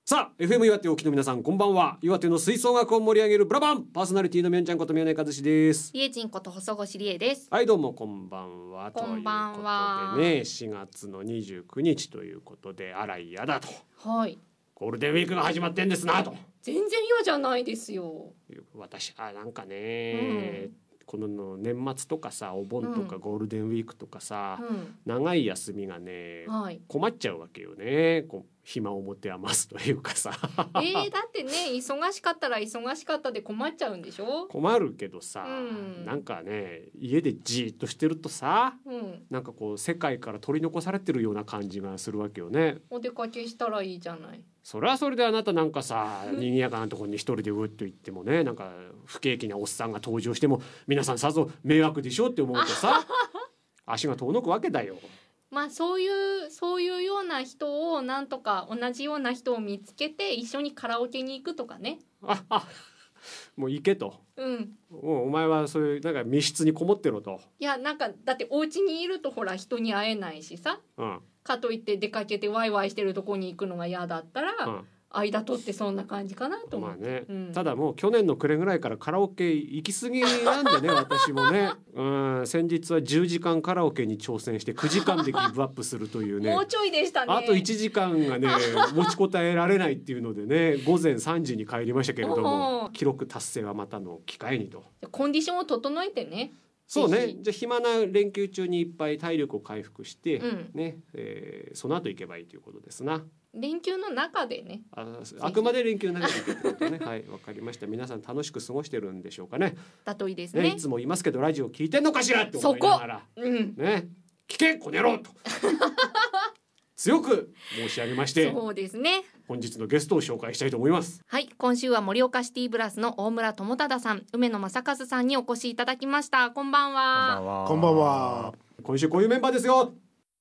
さあ FM 岩手沖の皆さんこんばんは。岩手の吹奏楽を盛り上げるブラバンパーソナリティのみょんちゃんこと宮根和志です。 りえちんこと細越りえです。 はいどうもこんばんは。 こんばんはということでね4月の29日ということであら嫌だと、 はい、 ゴールデンウィークが始まってんですなと。 全然嫌じゃないですよ。 私なんかね、この年末とかさお盆とかゴールデンウィークとかさ、長い休みがね、困っちゃうわけよね。こう暇を持て余すというかさだってね忙しかったら忙しかったで困っちゃうんでしょ。 困るけどさ、なんかね家でじーっとしてるとさ、なんかこう世界から取り残されてるような感じがするわけよね。 お出かけしたらいいじゃない。 それはそれであなたなんかさ賑やかなところに一人でうっと行ってもね、なんか不景気なおっさんが登場しても皆さんさぞ迷惑でしょって思うとさ足が遠のくわけだよ。 まあそういうような人をなんとか同じような人を見つけて一緒にカラオケに行くとかね。 もう行けと、お前はそういうなんか密室にこもってろと。 いやなんかだってお家にいるとほら人に会えないしさ、かといって出かけてワイワイしてるとこに行くのが嫌だったら、間取ってそんな感じかなと思って、 ただもう去年の暮れぐらいからカラオケ行き過ぎなんでね私もね、先日は10時間カラオケに挑戦して9時間でギブアップするというねもうちょいでしたね。 あと1時間がね持ちこたえられないっていうのでね午前3時に帰りましたけれども記録達成はまたの機会にと。 コンディションを整えてね。 そうね、じゃあ暇な連休中にいっぱい体力を回復して、その後行けばいいということですな。 連休の中でね。 あくまで連休の中で行くってことね。はい、わかりました。皆さん楽しく過ごしてるんでしょうかね。 だといいですね。 いつも言いますけどラジオ聞いてんのかしらって思いながら、ね、聞けこねろと強く申し上げまして、 そうですね。 本日のゲストを紹介したいと思います。 はい、今週は盛岡シティブラスの大村智忠さん、梅野正和さんにお越しいただきました。こんばんは。 こんばんは。 今週こういうメンバーですよ。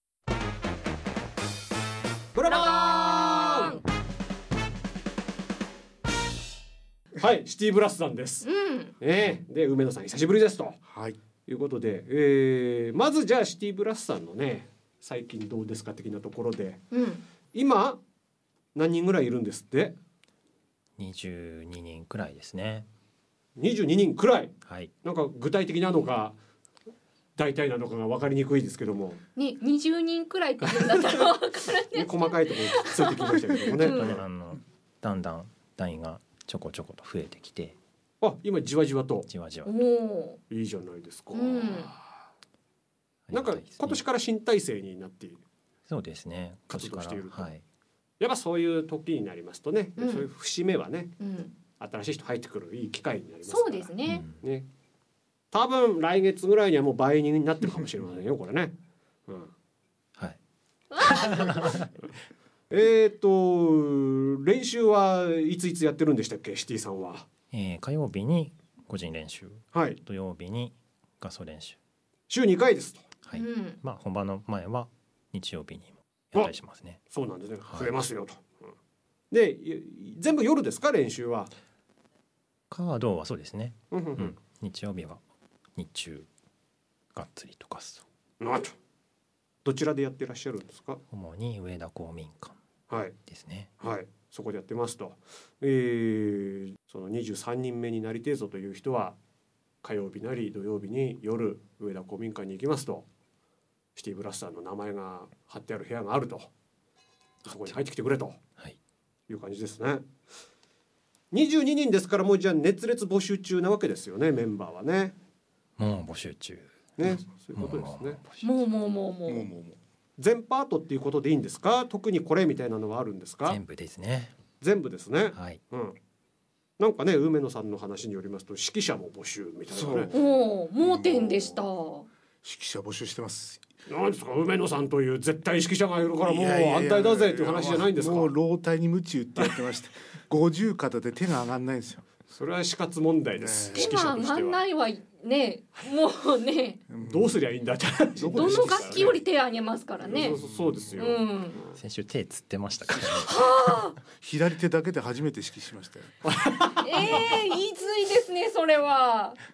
ブラバーン。はい、シティブラスさんです。で梅野さん久しぶりですと、いうことで、まずじゃあシティブラスさんのね最近どうですか的なところで、今何人ぐらいいるんですって。 22人くらいですね。 22人くらい、 なんか具体的なのか大体なのかが分かりにくいですけどもね、20人くらいって言うんだったら分かるんです細かいところついてきましたけどもね、 だんだん団員がちょこちょこと増えてきて、 今じわじわといいじゃないですか。なんか今年から新体制になっている。 そうですね、 活動していると、やっぱそういう時になりますとね、そういう節目はね、新しい人入ってくるいい機会になりますから。 そうですね。 多分来月ぐらいにはもう倍になってるかもしれませんよこれね。練習はいついつやってるんでしたっけシティさんは。 火曜日に個人練習、土曜日に合奏練習、 週2回ですと。 本番の前は日曜日にもやったりしますね。 そうなんですね、増えますよと。で全部夜ですか練習は。 火土はそうですね。日曜日は日中がっつりと合奏。 どちらでやってらっしゃるんですか。 主に上田公民館ですね。 そこでやってますと。その23人目になりてえぞという人は火曜日なり土曜日に夜上田公民館に行きますと、シティブラスターの名前が貼ってある部屋があると、そこに入ってきてくれという感じですね。22人ですからもうじゃあ熱烈募集中なわけですよね。メンバーはねもう募集中ね。そういうことですね。 もう全パートっていうことでいいんですか。特にこれみたいなのはあるんですか。 全部ですね。 全部ですね。なんかね梅野さんの話によりますと指揮者も募集みたいなね。 盲点でした。 指揮者募集してます。 なんですか梅野さんという絶対指揮者がいるからもう安泰だぜっていう話じゃないんですか。 もう老体に夢中って言ってまして50肩で手が上がんないんですよ。 それは死活問題です。 手が上がんないわね。もうね、 どうすりゃいいんだって。 どの楽器より手上げますからね。 そうですよ。 先週手つってましたからね。 左手だけで初めて指揮しましたよ。 いいずいですねそれは。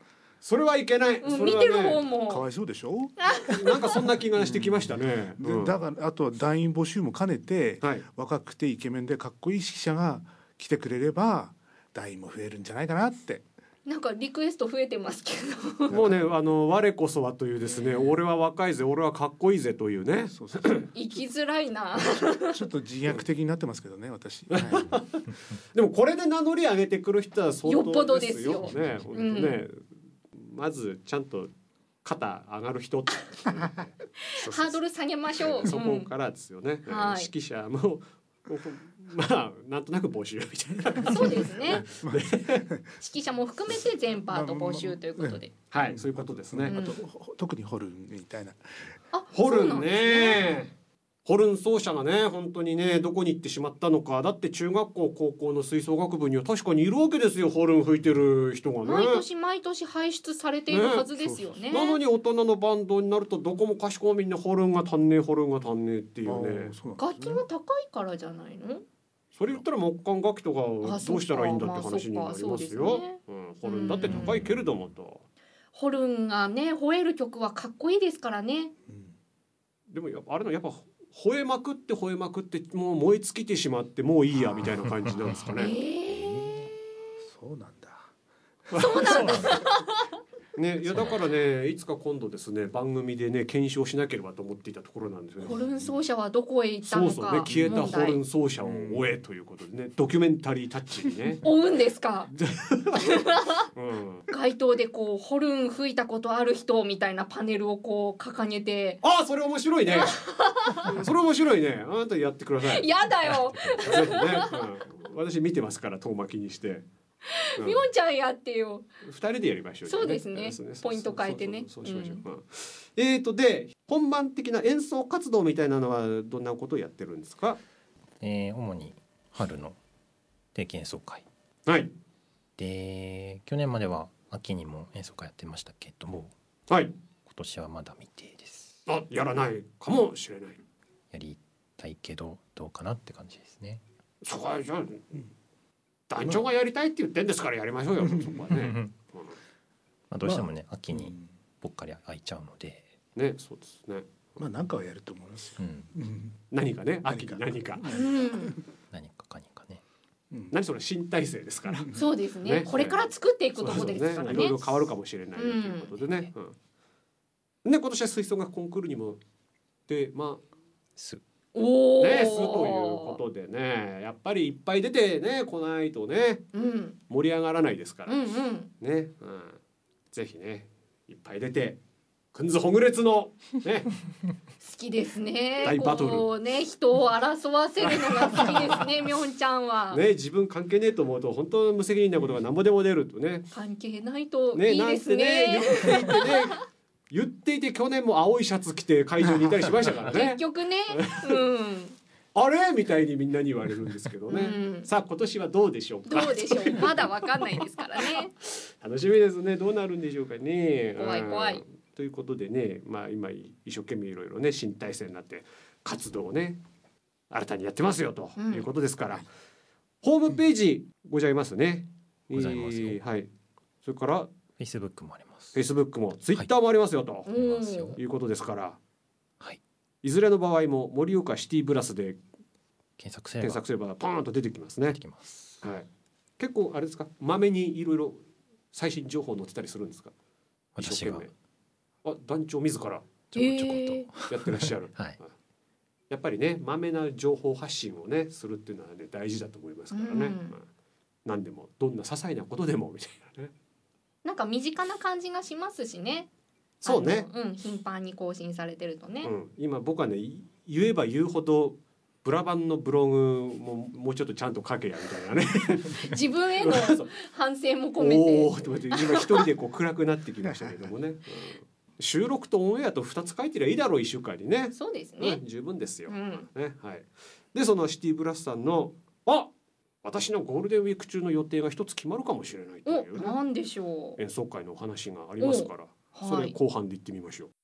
それはいけない、 うん、見てる方もかわいそうでしょなんかそんな気がしてきましたね、 だからあと団員募集も兼ねて、 はい、 若くてイケメンでかっこいい指揮者が来てくれれば団員も増えるんじゃないかなって。 なんかリクエスト増えてますけどもうね我こそはというですね、俺は若いぜ俺はかっこいいぜというね、 そうそうそう生きづらいなちょっと自虐的になってますけどね私、はい、 でもこれで名乗り上げてくる人は相よっぽ当どですよですよね、本当ね、まずちゃんと肩上がる人ハードル下げましょう。 そこからですよね、 はい、 指揮者もまあなんとなく募集みたいな。 そうですね。指揮者も含めて全パート募集ということで、 はい、そういうことですね。 あと特にホルンみたいな。 ホルンね。ホルン奏者がね本当にねどこに行ってしまったのか。だって中学校高校の吹奏楽部には確かにいるわけですよ、ホルン吹いてる人がね。 毎年毎年輩出されているはずですよね。 なのに大人のバンドになるとどこもかしこもみんなホルンが足んねえホルンが足んねえっていうね。 楽器が高いからじゃないの？ それ言ったら木管楽器とかどうしたらいいんだって話になりますよ。ホルンだって高いけれどもと。 ホルンがね吠える曲はかっこいいですからね。 でもあれのやっぱ吠えまくってもう燃え尽きてしまってもういいやみたいな感じなんですかね。 そうなんだ。 そうなんだ。 ね、いやだからねいつか今度ですね番組でね検証しなければと思っていたところなんですよね。 ホルン奏者はどこへ行ったのか。 そうそうね、消えたホルン奏者を追えということでね、ドキュメンタリータッチにね追うんですか。 うん、 街頭でこうホルン吹いたことある人みたいなパネルをこう掲げて、 あ、それ面白いねそれ面白いね、あなたやってください。 やだよぜひね、私見てますから遠巻きにしてみおんちゃんやってよ。 2人でやりましょう、ね、 そうですね、ポイント変えてね。 そうしましょう。で本番的な演奏活動みたいなのはどんなことをやってるんですか？ 主に春の定期演奏会、 はい、 で去年までは秋にも演奏会やってましたけども、 はい、 今年はまだ未定です。 やらないかもしれない。 やりたいけどどうかなって感じですね。 そこはじゃあ、団長がやりたいって言ってんですからやりましょうよそこはねまあどうしてもね、秋にぽっかり空いちゃうのでね、そうですね。 まあ何かはやると思いますよ。 何かね、秋に何かね。 何それ新体制ですから。 そうですね。これから作っていくところですからね。 いろいろ変わるかもしれないということでね。で今年は吹奏楽コンクールにもですということでね、やっぱりいっぱい出てね来ないとね、盛り上がらないですからね、ぜひねいっぱい出てくんずほぐれつのね好きですね。 大バトルこうね人を争わせるのが好きですねみょんちゃんは。 ね、自分関係ねえと思うと本当無責任なことが何ぼでも出るとね。 関係ないといいですね。 言っていて去年も青いシャツ着て会場にいたりしましたからね。 結局ね、 あれみたいにみんなに言われるんですけどね。さあ今年はどうでしょうか。 どうでしょう。まだわかんないですからね。 楽しみですね。どうなるんでしょうかね。 怖い怖い。 ということでね、今一生懸命いろいろね新体制になって活動をね新たにやってますよということですから、ホームページございますね。 ございますよ。 はい。それから Facebook もあります。 Facebook も Twitter もありますよということですから、いずれの場合も盛岡シティブラスで検索すればパーンと出てきますね。はい。結構あれですか、まめにいろいろ最新情報載ってたりするんですか？ 私が団長自らちょこやってらっしゃる。はい。やっぱりねまめな情報発信をねするっていうのはね大事だと思いますからね。何でもどんな些細なことでもみたいなね。 なんか身近な感じがしますしね。 そうね。 頻繁に更新されてるとね。 今僕はね言えば言うほどブラバンのブログもうちょっとちゃんと書けやみたいなね。 自分への反省も込めて。 今一人でこう暗くなってきましたけどもね。収録とオンエアと2つ書いてりゃいいだろう1週間にね。 そうですね。 十分ですよ。ね、はい。でそのシティブラスさんの私のゴールデンウィーク中の予定が一つ決まるかもしれないというね。 なんでしょう。 演奏会のお話がありますから、それ後半で言ってみましょう。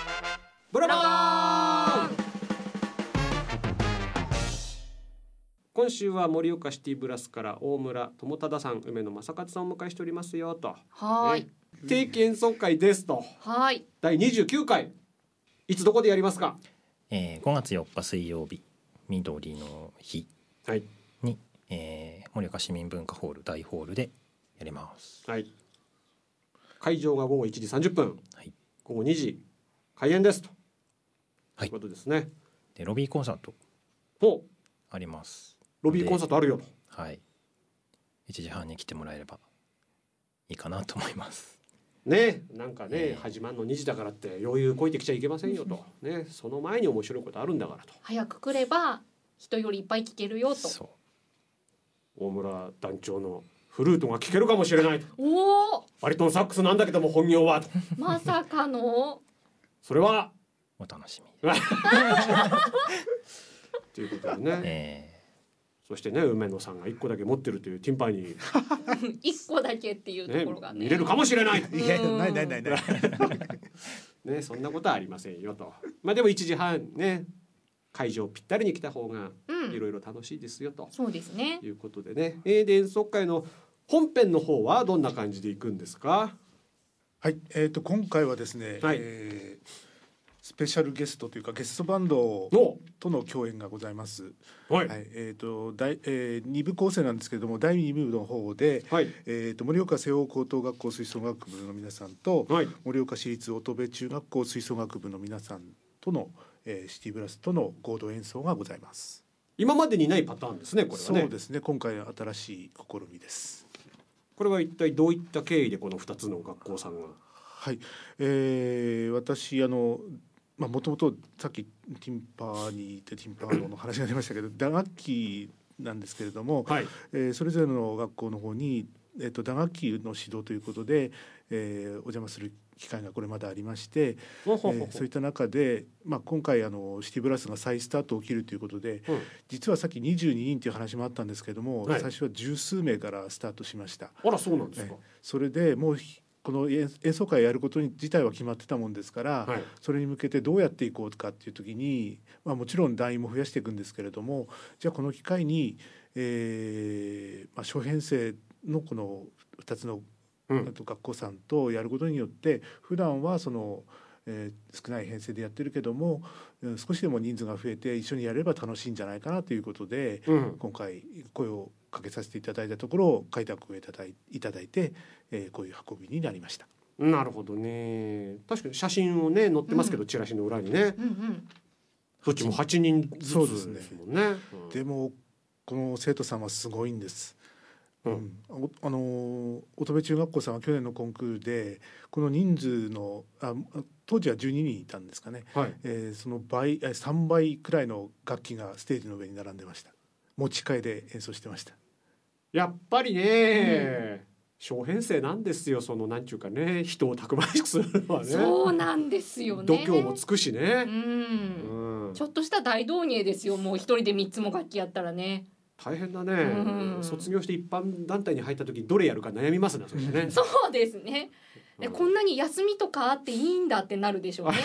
ブラボー！ 今週は盛岡シティブラスから大村智忠さん、梅野正勝さんをお迎えしておりますよと。 はい、 定期演奏会ですと。 はい、 第29回いつどこでやりますか。 5月4日水曜日、緑の日に、盛岡市民文化ホール大ホールでやります。 はい、会場が午後1時30分、 はい、 午後2時開演ですと、 はい、 いうことですね。 でロビーコンサートほうあります。 ロビーコンサートあるよと。 はい、1時半に来てもらえればいいかなと思いますね。なんかね、始まるの2時だからって余裕こいてきちゃいけませんよと、ね、その前に面白いことあるんだからと。 早く来れば人よりいっぱい聴けるよと。 そう、 大村団長のフルートが聴けるかもしれないと。 おお、 バリトンサックスなんだけども本業はと。 まさかのそれはお楽しみということでね、そしてね、梅野さんが1個だけ持ってるというティンパニー 1個だけっていうところが ね、 見れるかもしれない。 いやないね、そんなことはありませんよと。まあでも1時半ね、会場ぴったりに来た方がいろいろ楽しいですよと、 そうですね、 いうことでね。で演奏会の本編の方はどんな感じでいくんですか。 はい、今回はですね、 はい、 スペシャルゲストというかゲストバンドとの共演がございます。 はい、 はい、2部構成なんですけれども、第2部の方で、 はい、 盛岡西央高等学校吹奏楽部の皆さんと、 はい、 盛岡市立乙部中学校吹奏楽部の皆さんとの、シティブラスとの合同演奏がございます。 今までにないパターンですね、これはね。 そうですね、今回新しい試みです。 これは一体どういった経緯でこの2つの学校さんが。 はい、私もともとさっきティンパーノの話が出ましたけど打楽器なんですけれども、 はい、 それぞれの学校の方に、打楽器の指導ということで、お邪魔する機会がこれまでありまして、そういった中で、今回シティブラスが再スタートを切るということで、実はさっき22人という話もあったんですけども、最初は十数名からスタートしました。 あら、そうなんですか。 それでもうこの演奏会をやることに自体は決まってたもんですから、それに向けてどうやっていこうかっていう時に、もちろん団員も増やしていくんですけれども、じゃあこの機会に、諸編成のこの2つの学校さんとやることによって、普段はその、少ない編成でやってるけども、少しでも人数が増えて一緒にやれば楽しいんじゃないかなということで、今回声をかけさせていただいたところ開拓をいただいて、こういう運びになりました。 なるほどね。確かに写真をね載ってますけど、チラシの裏にね、どっちも8人ずつですもんね。 でもこの生徒さんはすごいんです。乙部中学校さんは去年のコンクールでこの人数の当時は12人いたんですかね、その3倍くらいの楽器がステージの上に並んでました。持ち替えで演奏してました。 やっぱりね、小編成なんですよ。そのなんちゅうかね、人をたくましくするのはね。 そうなんですよね。 度胸もつくしね、 ちょっとした大道芸ですよ。もう一人で3つも楽器やったらね、 大変だね。卒業して一般団体に入った時どれやるか悩みますね、それね。 そうですね。こんなに休みとかあっていいんだってなるでしょうね。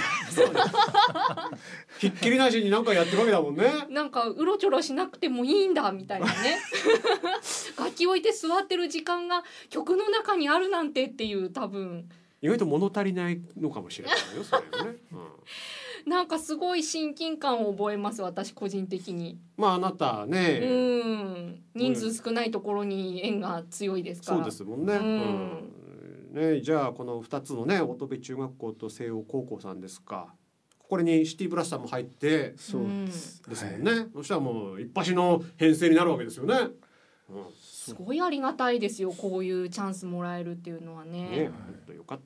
ひっきりなしに何かやってるわけだもんね。 なんかうろちょろしなくてもいいんだみたいなね。楽器置いて座ってる時間が曲の中にあるなんてっていう、多分意外と物足りないのかもしれないよ、それはね。 なんかすごい親近感を覚えます、私個人的に。 あなたね、 人数少ないところに縁が強いですから。 そうですもんね。ね、じゃあこの2つのね、乙部中学校と西央高校さんですか。これにシティブラスさんも入ってですもんね。そしたらもう一発の編成になるわけですよね。 すごいありがたいですよ、こういうチャンスもらえるっていうのはね。 本当よかった。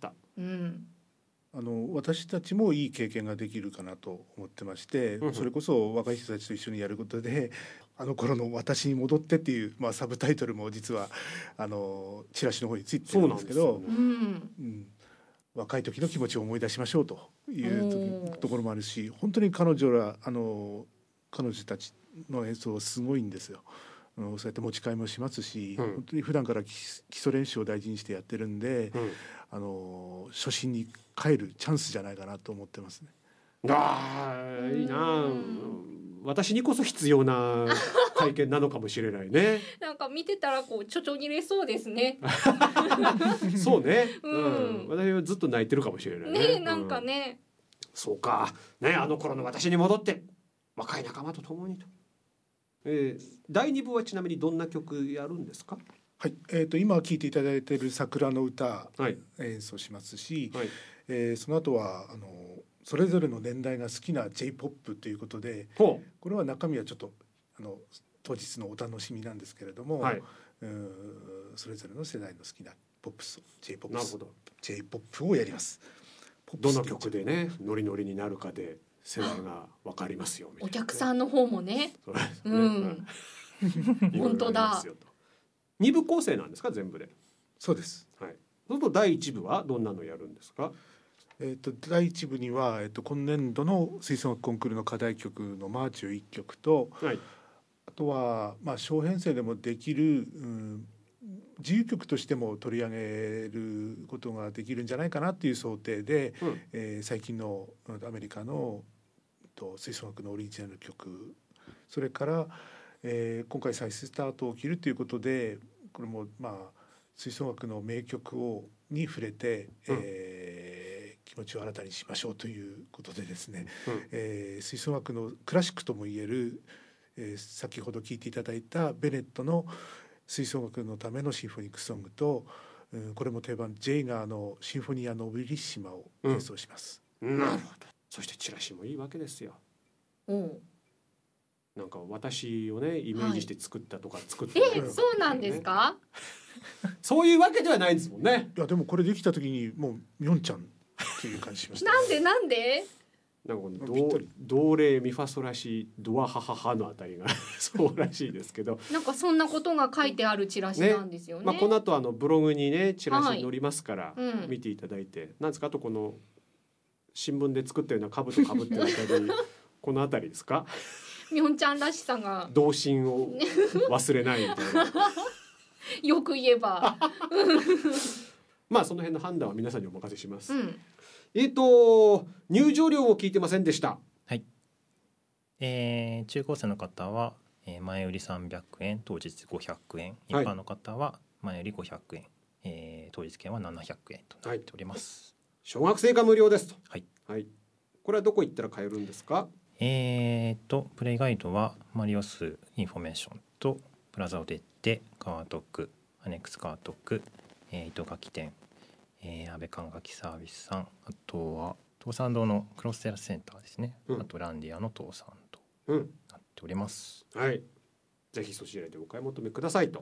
私たちもいい経験ができるかなと思ってまして、それこそ若い人たちと一緒にやることで、あの頃の私に戻ってっていう、サブタイトルも実はチラシの方についてるんですけど、若い時の気持ちを思い出しましょうというところもあるし、本当に彼女たちの演奏はすごいんですよ。そうやって持ち替えもしますし、本当に普段から基礎練習を大事にしてやってるんで、初心に帰るチャンスじゃないかなと思ってますね。 いいな。 私にこそ必要な会見なのかもしれないね。 なんか見てたらこうちょちょぎれそうですね。 そうね、私はずっと泣いてるかもしれないね。 なんかね、 そうかね、あの頃の私に戻って若い仲間と共にと。第2部はちなみにどんな曲やるんですか？ はい、今聴いていただいている桜の歌、演奏しますし、その後はそれぞれの年代が好きな J-POP ということで、これは中身はちょっと当日のお楽しみなんですけれども、それぞれの世代の好きなポップス J-POP をやります。 どの曲でねノリノリになるかで世代が分かりますよみたいな、 お客さんの方もね。本当だ。 2部構成なんですか全部で？ そうです。 はい。その第1部はどんなのやるんですか？ 第1部には、今年度の吹奏楽コンクールの課題曲のマーチを1曲と、あとは、小編成でもできる、自由曲としても取り上げることができるんじゃないかなっていう想定で、最近のアメリカの吹奏楽のオリジナル曲、それから、今回再スタートを切るということで、これも吹奏楽の名曲に触れて、気持ちを新たにしましょうということでですね、吹奏楽のクラシックともいえる、先ほど聴いていただいたベネットの吹奏楽のためのシンフォニックソングと、これも定番ジェイガーのシンフォニア・ノビリッシマを演奏します。 なるほど。そしてチラシもいいわけですよ。なんか私をねイメージして作ったとか作ってない、 そうなんですか？ そういうわけではないんですもんね。 いやでもこれできた時にもうミョンちゃんっていう感じしました。 なんでなんかドレミファソラシドアハハハのあたりがそうらしいですけど、 なんかそんなことが書いてあるチラシなんですよね。 この後ブログにねチラシ載りますから、見ていただいて、なんですか、あとこの新聞で作ったような兜かぶってるあたりこのあたりですか？ みょんちゃんらしさが、 童心を忘れないみたいなよく言えばその辺の判断は皆さんにお任せします。入場料を聞いてませんでした。 はい。中高生の方は、前売り300円、当日500円、一般の方は前売り500円、当日券は700円となっております。 小学生が無料ですと。 はい。 これはどこ行ったら買えるんですか？ プレイガイドはマリオスインフォメーションとプラザオデッテ、カートク、アネックスカートク、糸書き店、安倍管楽器サービスさん、あとは東山堂のクロステラスセンターですね、あとランディアの東山となっております。 ぜひそちらでお買い求めくださいと。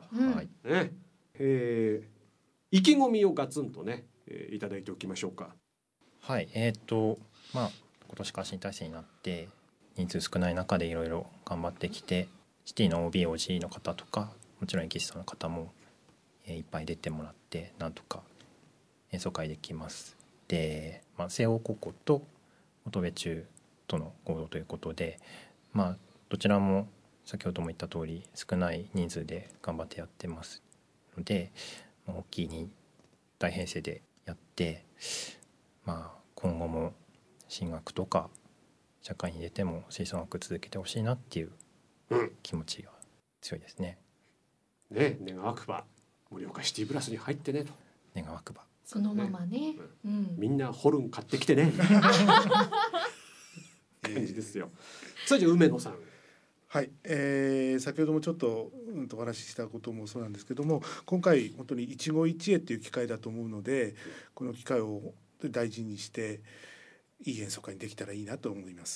意気込みをガツンとね、いただいておきましょうか。 はい。今年から新体制になって人数少ない中でいろいろ頑張ってきて、シティの OB、OG の方とかもちろんエキストラの方もいっぱい出てもらってなんとか演奏会できます。で、西欧高校と元部中との合同ということで、どちらも先ほども言った通り少ない人数で頑張ってやってますので、大きい大編成でやって、今後も進学とか社会に出ても吹奏楽続けてほしいなっていう気持ちが強いですね。 願わくば盛岡シティブラスに入ってねと。 願わくばそのままね。 みんなホルン買ってきてね。感じですよ。それじゃ梅野さん。 はい、先ほどもちょっとお話ししたこともそうなんですけども、今回本当に一期一会っていう機会だと思うので、この機会を大事にしていい演奏会にできたらいいなと思います。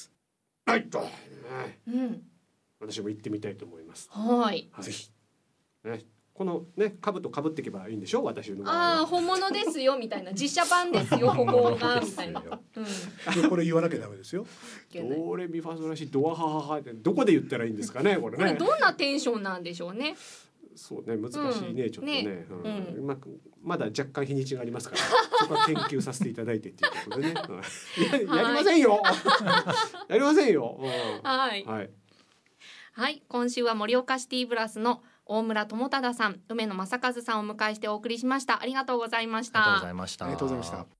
私も行ってみたいと思います。 ぜひ。 このね兜かぶっていけばいいんでしょう。私の本物ですよみたいな、実写版ですよここがみたいな。 これ言わなきゃダメですよ。 ドレミファソラシドアハハハってどこで言ったらいいんですかね、これね。 どんなテンションなんでしょうね。 そうね、難しいね、ちょっとね、まだ若干日にちがありますから、そこは研究させていただいてっていうことでね。やりませんよ。やりませんよ。 はい、今週は盛岡シティブラスの大村智忠さん、梅野正和さんをお迎えしてお送りしました。ありがとうございました。 ありがとうございました。 ありがとうございました。